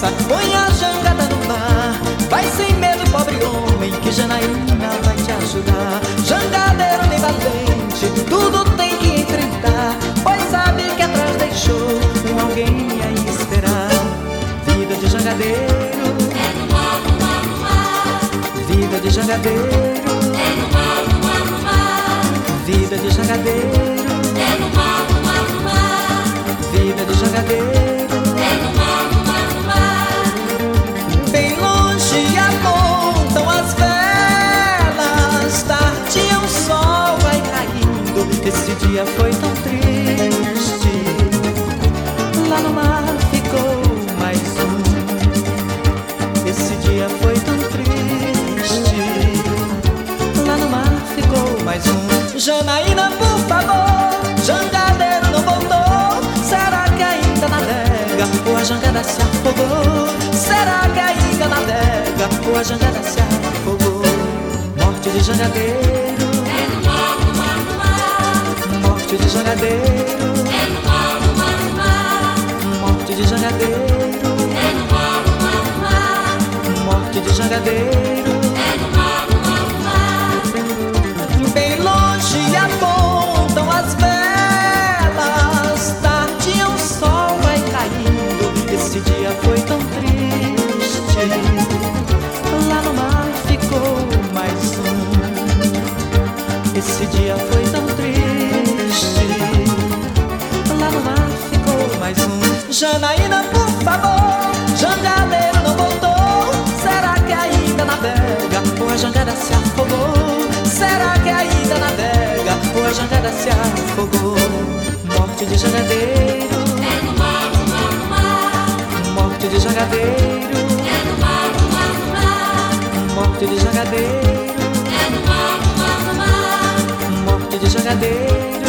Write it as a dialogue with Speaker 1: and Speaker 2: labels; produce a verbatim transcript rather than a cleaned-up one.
Speaker 1: força, põe a jangada no mar. Vai sem medo, pobre homem, que Janaína vai te ajudar. Jangadeiro nem valente, tudo tem que enfrentar, pois sabe que atrás deixou um alguém aí esperar. Vida de jangadeiro
Speaker 2: É no mar, no mar, no mar.
Speaker 1: vida de jangadeiro
Speaker 2: É no mar, no mar, no mar.
Speaker 1: vida de jangadeiro
Speaker 2: É no mar, no mar, no mar.
Speaker 1: vida de jangadeiro.
Speaker 2: É no mar, no mar, no mar.
Speaker 1: Bem longe apontam as velas, tarde o sol vai caindo. Esse dia foi tão triste, lá no mar ficou mais um. Esse dia foi tão triste, lá no mar ficou mais um. Janaína, por favor, jangadeiro não voltou. Será que ainda navega ou a jangada se afogou? Será que ainda navega ou a jangada se afogou? Morte de jangadeiro
Speaker 2: É no mar, no mar, no mar.
Speaker 1: morte de jangadeiro
Speaker 2: É no mar, no mar, no mar.
Speaker 1: morte de jangadeiro
Speaker 2: É no mar, no mar, no mar.
Speaker 1: morte de jangadeiro.
Speaker 2: É no mar, no mar, no mar.
Speaker 1: Bem longe apontam as velas, tarde o sol vai caindo. Esse dia foi tão triste, lá no mar ficou mais um. Esse dia foi tão triste, lá no mar ficou mais um. Janaína, por favor, jangadeiro não voltou. Será que ainda navega ou a jangada se afogou? Será que ainda navega ou a jangada se afogou? Morte de jangadeiro
Speaker 2: É no mar, no mar, no mar.
Speaker 1: morte de jangadeiro
Speaker 2: É no mar, no mar, no mar.
Speaker 1: morte de jangadeiro
Speaker 2: É no mar, no mar, no mar.
Speaker 1: morte de jangadeiro.